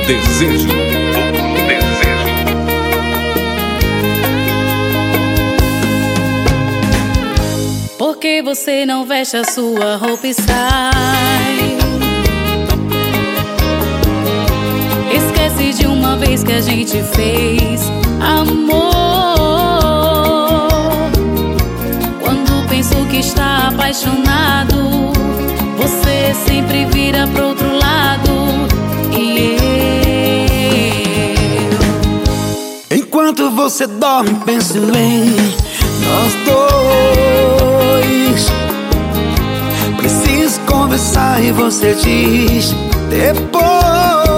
desejo. Por que você não veste a sua roupa e sai? Esquece de uma vez que a gente fez amor. Quando penso que está apaixonado, você sempre vira pro outro lado. E eu, enquanto você dorme, penso em nós dois. Preciso conversar e você diz depois.